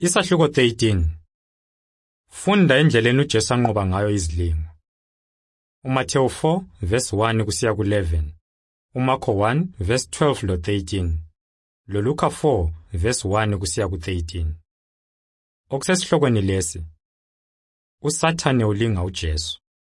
Isahluko 13. Funda indleleni uJesu anqoba ngayo izilingo. uMathewu 4 verse 1 kusiya ku11. uMarko 1 verse 12 lo 13. loLuka 4 verse 1 kusiya ku13. Okusesihlokweni lesi. uSathane ulinga uJesu.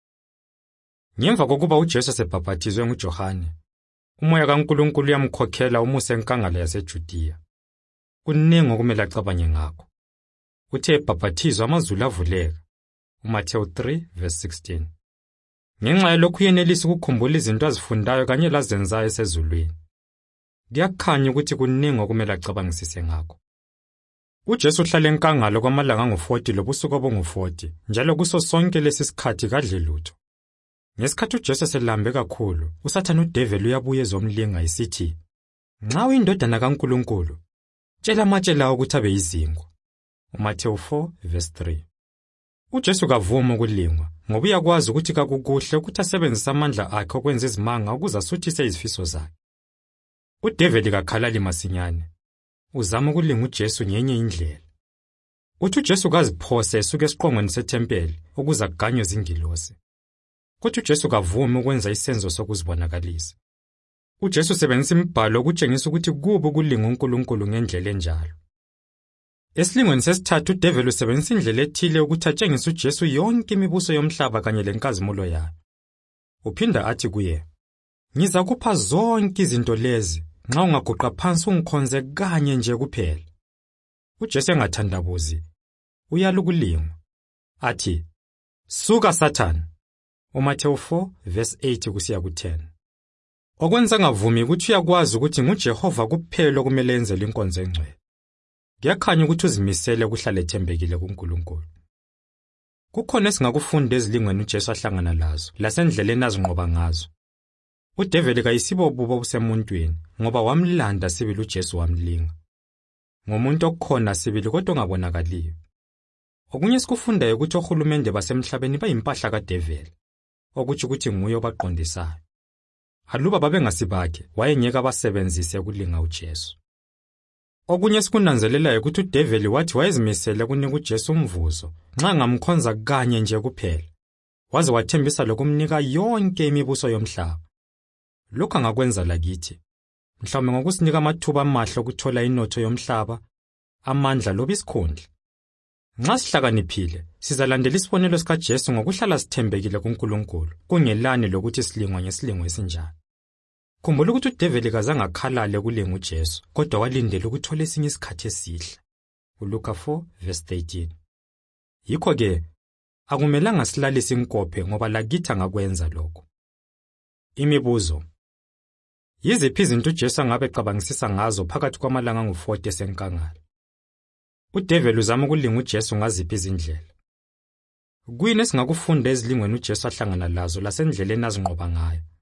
Ngemva kokuba uJesu sebhaphathizwe nguJohane, uMoya kaNkulunkulu uyamkhokhela umuse enkangala yaseJudiya. Kuningi okumele acabange ngakho. Uthe ebhaphathizwa amazulu avuleka. uMathewu 3 verse 16. Ngenxa yalokhu uyenelisa ukukhumbula izinto azifundayo kanye lazenzayo esezulwini. Kuyakhanya ukuthi kuningi okumele acabangisise ngakho. uJesu uhlala enkangala kwamalanga angu-40 lobusuku obungu-40, njalo kuso sonke lesi sikhathi kadli lutho. Ngesikhathi uJesu selambe kakhulu, uSathane udeveli uyabuya ezomlinga isithi, "Nxa uyindodana kaNkulunkulu, tshela amatshe lawo ukuthi abe yizinkwa." uMathewu 4 verse 3. uJesu kavuma ukulingwa, ngoba uyakwazi ukuthi kakukuhle ukuthi asebenzise amandla akhe okwenza izimanga ukuze asuthise izifiso zakhe. Udeveli kakhalali masinyane. Uzama ukulinga uJesu ngenye indlela. Uthi uJesu kaziphose esuke esiqongweni sethempeli ukuze aganywe izingilosi. Kodwa uJesu kavumi ukwenza isenzo sokuzibonakalisa. uJesu usebenzisa imibhalo ukutshengisa ukuthi kubi ukulinga uNkulunkulu ngendlela enjalo. Esilingweni sesithathu udeveli usebenzisa indlela ethile ukuthi atshengise uJesu yonke imibuso yomhlaba kanye lenkazimulo yayo. Uphinda athi kuye, "Ngiza kupha zonke izinto lezi nxa ungaguqa phansi ungikhonze kanye nje kuphela." uJesu engathandabuzi, uyala ukulingwa. Athi, "Suka Sathane." uMathewu 4 verse 8 kusiya ku10. Okwenza ngavumi ukuthi uyakwazi ukuthi nguJehova kuphela okumele enzele inkonzo engcwele. Kuyakhanya ukuthi uzimisele ukuhlala ethembekile kuNkulunkulu. Kukhona esingakufunda ezilingweni uJesu ahlangana lazo, lasendleleni azinqoba ngazo. Udeveli kayisibo bubo busemuntwini, ngoba wamlanda sibili uJesu wamlinga. Ngomuntu okukhona sibili kodwa ongabonakaliyo. Okunye sikufundayo ukuthi ohulumende basemhlabeni bayimpahla kadeveli, okuthi ukuthi nguye obaqondisayo. Aluba babengasibakhe, wayengeke abasebenzise ukulinga uJesu. Okunye sikunanzelelayo ukuthi udeveli wathi wayezimisele ukunika uJesu umvuzo nxa ngamkhonza kanye nje kuphela, waze wathembisa lokumnika yonke imibuso yomhlaba. Lokhu angakwenza lakithi, mhlawumbe ngokusinika amathuba amahle okuthola inotho yomhlaba, amandla loba isikhundla. Nxa sihlakaniphile, sizalandela isibonelo sikaJesu ngokuhlala sithembekile kuNkulunkulu, kungelani lokuthi silingwa ngesilingo esinjani. Khumbula ukuthi udeveli kazange akhalale kulinga uJesu, kodwa walindela ukuthola esinye isikhathi esihle. uLuka 4 verse 13. Yikho-ke, akumelanga silalise inkophe ngoba lakithi angakwenza lokho. Imibuzo. Yiziphi izinto uJesu angabe ecabangisisa ngazo phakathi kwamalanga angu-40 esenkangala? Udeveli uzama ukulinga uJesu ngaziphi izindlela? Kuyini esingakufunda ezilingweni uJesu ahlangana lazo lasendleleni azinqoba ngayo,